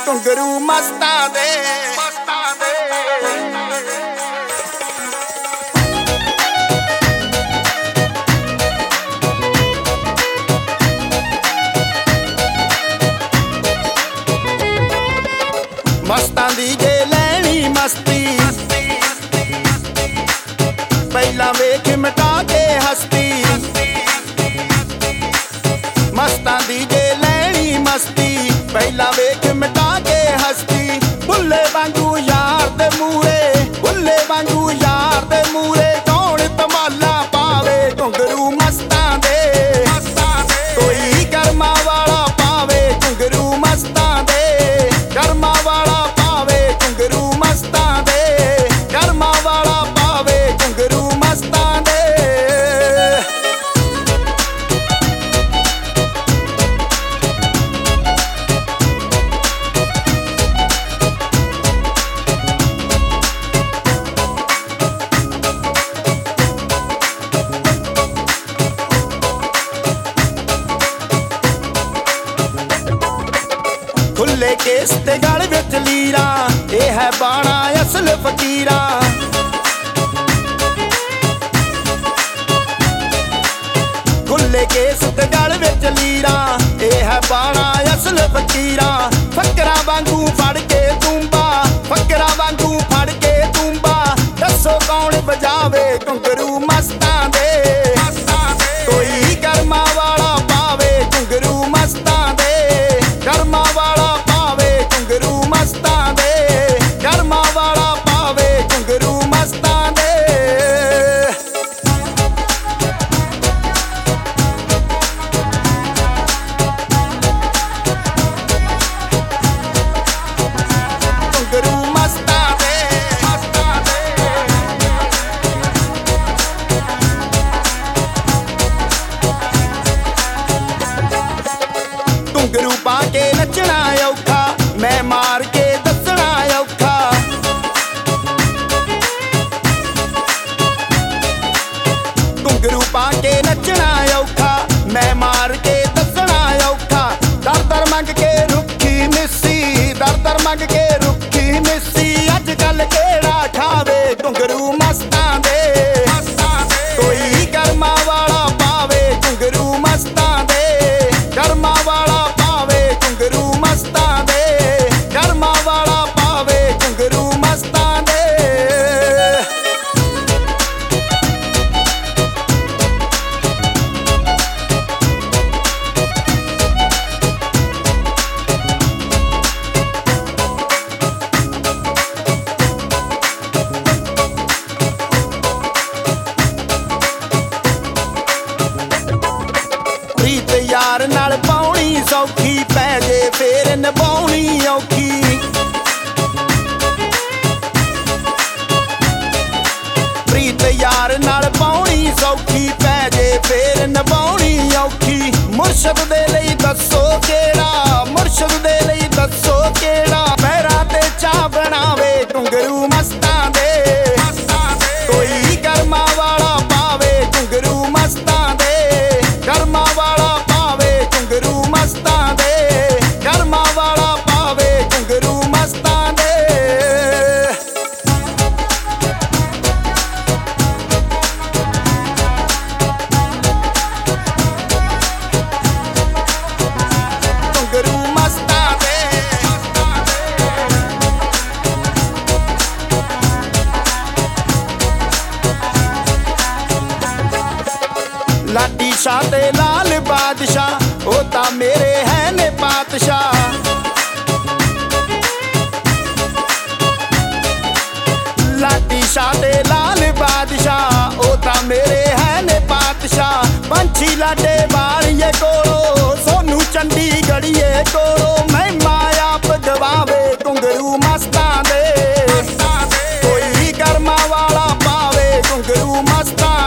घुंघरू मस्तां दे मस्तां दी जे लैनी मस्ती पहला वेख मिटा के हस्ती मस्तां दी जे लैनी मस्ती पहला वेख मिटा के हस्ती बुल्ले वांगू यार दे मूरे बुल्ले वांगू यार दे मूरे कौन तमाला पावे घुंघरू मस्तां दे कोई कर्मा वाला पावे घुंघरू मस्तां दे कर्मा वाला पावे घुंघरू मस्तां दे कर्मा वाला पावे घुंघरू मस्तां दे खुले केस ते गल विच लीरा ये है बाणा असल फकीरा खुले केस ते गल विच लीरा ये है बाणा असल फकीरा फकरा वांगू फड़ के तूंबा फकरा वांगू फड़ के तूंबा दसो कौन बजावे घुंघरू मस्तां दे कोई कर्मा वाला पावे घुंघरू मस्तां दे कर्मा वाला पावे घुंघरू मस्तां दे कर्मा वाला पावे घुंघरू मस्तां दे घुंघरू मस्तां दे घुंघरू पा के नचना औखा मैं मार के दसना औखा घुंघरू पा के नचना औखा मैं मार के दसना औखा दर दर मंग के रुखी मिस्सी दर दर मंग के रुखी मिस्सी अज कल केड़ा खावे घुंघरू मस्तां दे कोई कर्मा वाला पावे घुंघरू मस्तां दे कर्मा वाला पावे घुंघरू मस्तां दे कर्मा वाला पावे घुंघरू मस्तां दे प्रीत यार नाल पाउणी सौखी पै जे फेर निभाउणी औखी प्रीत यार नाल पाउणी सौखी पै जे फेर निभाउणी औखी मुर्शद दे लई दसो केड़ा मुर्शद दे लई दसो केड़ा पैरां ते चा बनावे घुंघरू मस्तां दे कोई कर्मा वाला पावे घुंघरू मस्तां दे कर्मा वाला पावे घुंघरू मस्तां दे कर्मा वाला पावे घुंघरू मस्तां दे घुंघरू मस्तां दे लाडी शाह ते लाल बादशाह ओ ता मेरे है ने पातशाह लाडी शाह ते लाल बादशाह ओ ता मेरे है ने पातशाह पंछी लाडे बालिए कोलो सोनू चंडीगढ़िए कोलो मैं माया पदवावे घुंघरू मस्तां दे कोई कर्मा वाला पावे घुंघरू मस्तां